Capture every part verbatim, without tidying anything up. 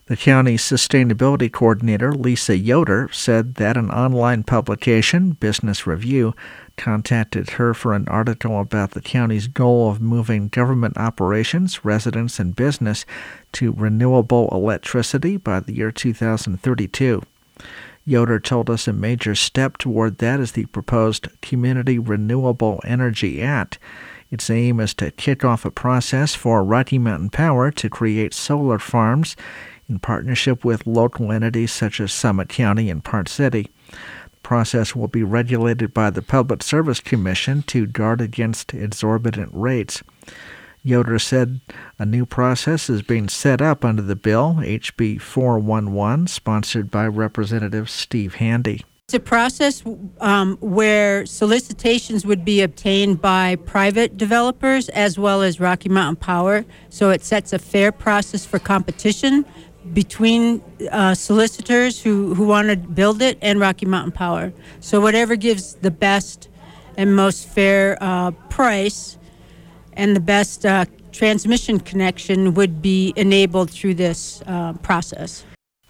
The county's sustainability coordinator, Lisa Yoder, said that an online publication, Business Review, contacted her for an article about the county's goal of moving government operations, residents, and business to renewable electricity by the year two thousand thirty-two. Yoder told us a major step toward that is the proposed Community Renewable Energy Act. Its aim is to kick off a process for Rocky Mountain Power to create solar farms in partnership with local entities such as Summit County and Park City. The process will be regulated by the Public Service Commission to guard against exorbitant rates. Yoder said a new process is being set up under the bill, H B four eleven, sponsored by Representative Steve Handy. It's a process um, where solicitations would be obtained by private developers as well as Rocky Mountain Power, so it sets a fair process for competition between uh, solicitors who, who want to build it and Rocky Mountain Power. So whatever gives the best and most fair uh, price and the best uh, transmission connection would be enabled through this uh, process.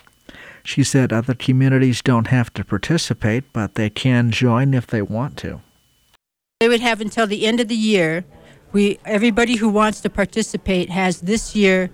She said other communities don't have to participate, but they can join if they want to. They would have until the end of the year. We everybody who wants to participate has this year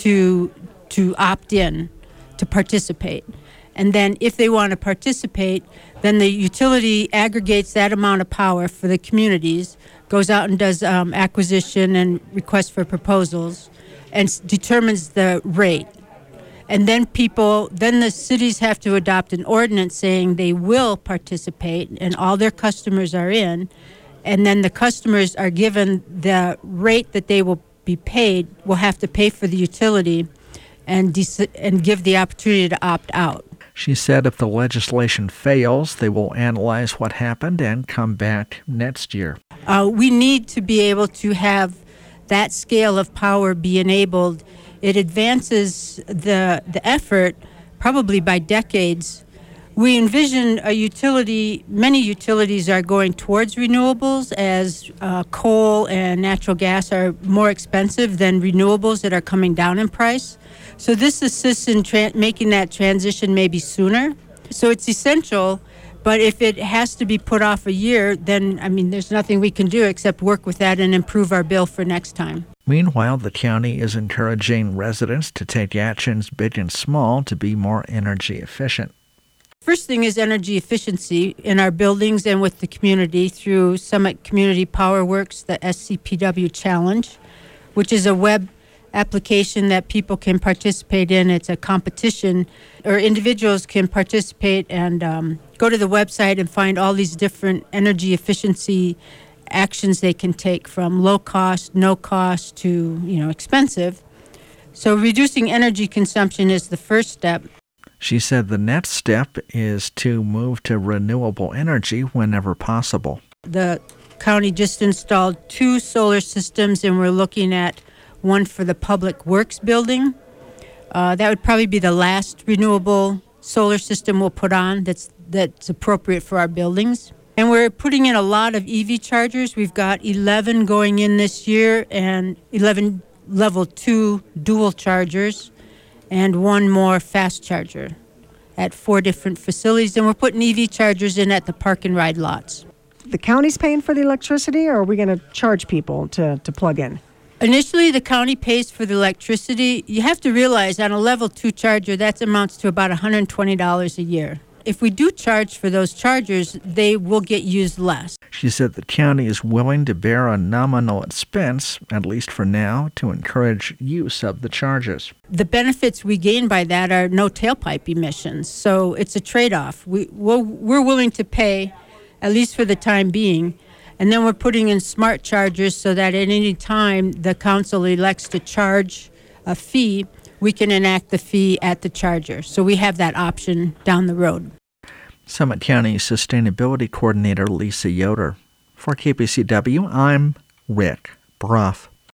to to opt in to participate. And then if they want to participate, then the utility aggregates that amount of power for the communities, goes out and does um, acquisition and requests for proposals, and s- determines the rate. And then people, then the cities have to adopt an ordinance saying they will participate and all their customers are in. And then the customers are given the rate that they will be paid, will have to pay for the utility and de- and give the opportunity to opt out. She said if the legislation fails, they will analyze what happened and come back next year. Uh, we need to be able to have that scale of power be enabled. It advances the the effort probably by decades. We envision a utility, many utilities are going towards renewables as uh, coal and natural gas are more expensive than renewables that are coming down in price. So this assists in tra- making that transition maybe sooner. So it's essential, but if it has to be put off a year, then, I mean, there's nothing we can do except work with that and improve our bill for next time. Meanwhile, the county is encouraging residents to take actions big and small to be more energy efficient. First thing is energy efficiency in our buildings and with the community through Summit Community Power Works, the S C P W Challenge, which is a web application that people can participate in. It's a competition, or individuals can participate and um, go to the website and find all these different energy efficiency actions they can take, from low cost, no cost to, you know, expensive. So reducing energy consumption is the first step. She said the next step is to move to renewable energy whenever possible. The county just installed two solar systems, and we're looking at one for the Public Works building. Uh, that would probably be the last renewable solar system we'll put on that's that's appropriate for our buildings. And we're putting in a lot of E V chargers. We've got eleven going in this year and eleven level two dual chargers and one more fast charger at four different facilities. And we're putting E V chargers in at the park and ride lots. The county's paying for the electricity, or are we going to charge people to, to plug in? Initially, the county pays for the electricity. You have to realize on a level two charger, that amounts to about one hundred twenty dollars a year. If we do charge for those chargers, they will get used less. She said the county is willing to bear a nominal expense, at least for now, to encourage use of the chargers. The benefits we gain by that are no tailpipe emissions, so it's a trade-off. We, we're, we're willing to pay, at least for the time being, and then we're putting in smart chargers so that at any time the council elects to charge a fee, we can enact the fee at the charger. So we have that option down the road. Summit County Sustainability Coordinator Lisa Yoder. For K P C W, I'm Rick Brough.